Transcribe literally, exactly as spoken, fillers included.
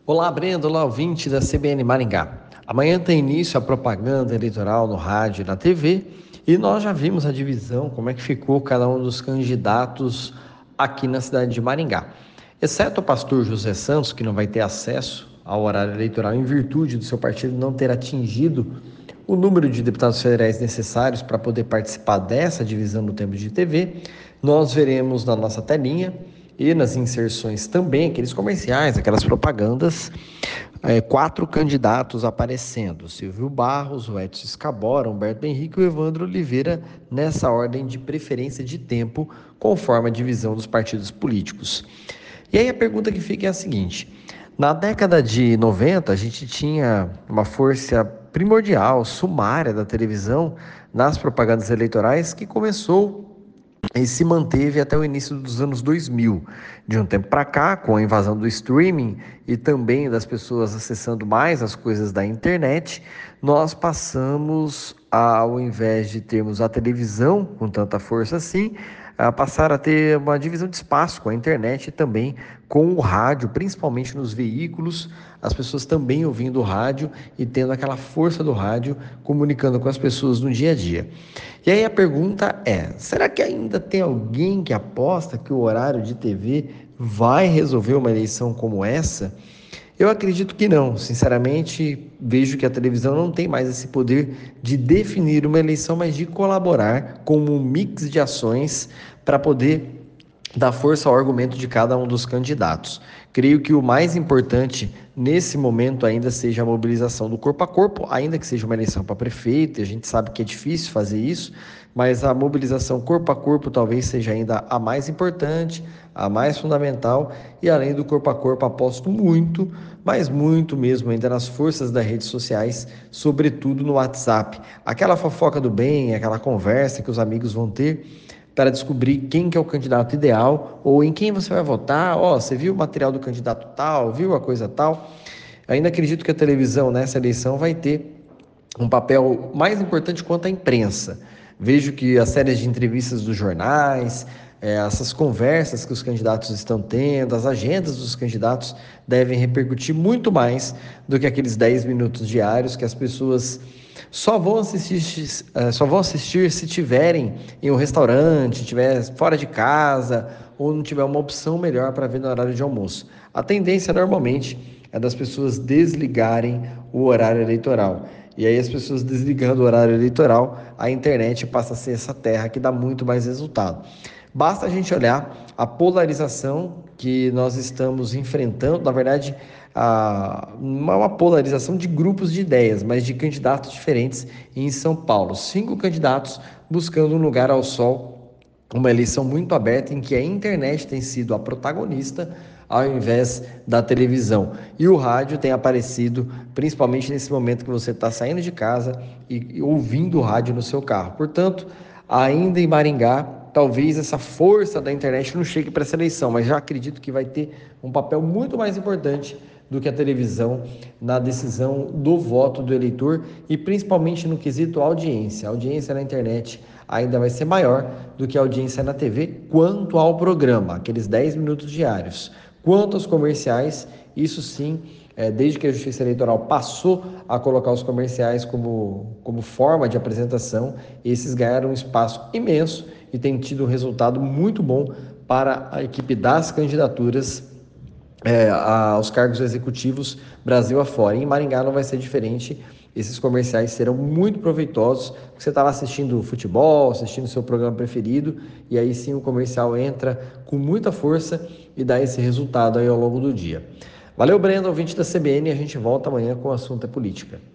Olá, Brenda, olá, ouvinte da C B N Maringá. Amanhã tem início a propaganda eleitoral no rádio e na T V e nós já vimos a divisão, como é que ficou cada um dos candidatos aqui na cidade de Maringá. Exceto o pastor José Santos, que não vai ter acesso ao horário eleitoral em virtude do seu partido não ter atingido o número de deputados federais necessários para poder participar dessa divisão no tempo de T V, nós veremos na nossa telinha e nas inserções também, aqueles comerciais, aquelas propagandas, é, quatro candidatos aparecendo: Silvio Barros, o Edson Escabora, Humberto Henrique e o Evandro Oliveira, nessa ordem de preferência de tempo, conforme a divisão dos partidos políticos. E aí a pergunta que fica é a seguinte: na década de noventa, a gente tinha uma força primordial, sumária da televisão nas propagandas eleitorais que começou e se manteve até o início dos anos dois mil. De um tempo para cá, com a invasão do streaming e também das pessoas acessando mais as coisas da internet, nós passamos, a, ao invés de termos a televisão com tanta força assim, a passar a ter uma divisão de espaço com a internet e também com o rádio, principalmente nos veículos, as pessoas também ouvindo o rádio e tendo aquela força do rádio, comunicando com as pessoas no dia a dia. E aí a pergunta é: será que ainda tem alguém que aposta que o horário de T V vai resolver uma eleição como essa? Eu acredito que não. Sinceramente, vejo que a televisão não tem mais esse poder de definir uma eleição, mas de colaborar com um mix de ações para poder dar força ao argumento de cada um dos candidatos. Creio que o mais importante nesse momento ainda seja a mobilização do corpo a corpo, ainda que seja uma eleição para prefeito, e a gente sabe que é difícil fazer isso, mas a mobilização corpo a corpo talvez seja ainda a mais importante, a mais fundamental, e além do corpo a corpo, aposto muito, mas muito mesmo ainda nas forças das redes sociais, sobretudo no WhatsApp. Aquela fofoca do bem, aquela conversa que os amigos vão ter para descobrir quem que é o candidato ideal ou em quem você vai votar. Ó, oh, você viu o material do candidato tal, viu a coisa tal? Ainda acredito que a televisão nessa eleição vai ter um papel mais importante quanto a imprensa. Vejo que as séries de entrevistas dos jornais, é, essas conversas que os candidatos estão tendo, as agendas dos candidatos devem repercutir muito mais do que aqueles dez minutos diários que as pessoas só vão assistir, só vão assistir se tiverem em um restaurante, estiver fora de casa ou não tiver uma opção melhor para ver no horário de almoço. A tendência normalmente é das pessoas desligarem o horário eleitoral. E aí as pessoas desligando o horário eleitoral, a internet passa a ser essa terra que dá muito mais resultado. Basta a gente olhar a polarização que nós estamos enfrentando, na verdade, a, uma polarização de grupos de ideias, mas de candidatos diferentes em São Paulo. Cinco candidatos buscando um lugar ao sol, uma eleição muito aberta em que a internet tem sido a protagonista ao invés da televisão. E o rádio tem aparecido principalmente nesse momento que você está saindo de casa e, e ouvindo o rádio no seu carro. Portanto, ainda em Maringá, talvez essa força da internet não chegue para essa eleição, mas já acredito que vai ter um papel muito mais importante do que a televisão na decisão do voto do eleitor e principalmente no quesito audiência. A audiência na internet ainda vai ser maior do que a audiência na T V quanto ao programa, aqueles dez minutos diários. Quanto aos comerciais, isso sim, é, desde que a Justiça Eleitoral passou a colocar os comerciais como, como forma de apresentação, esses ganharam um espaço imenso e têm tido um resultado muito bom para a equipe das candidaturas é, aos cargos executivos Brasil afora. E em Maringá não vai ser diferente. Esses comerciais serão muito proveitosos, porque você está lá assistindo futebol, assistindo seu programa preferido, e aí sim o comercial entra com muita força e dá esse resultado aí ao longo do dia. Valeu, Brenda, ouvinte da C B N, a gente volta amanhã com o assunto é política.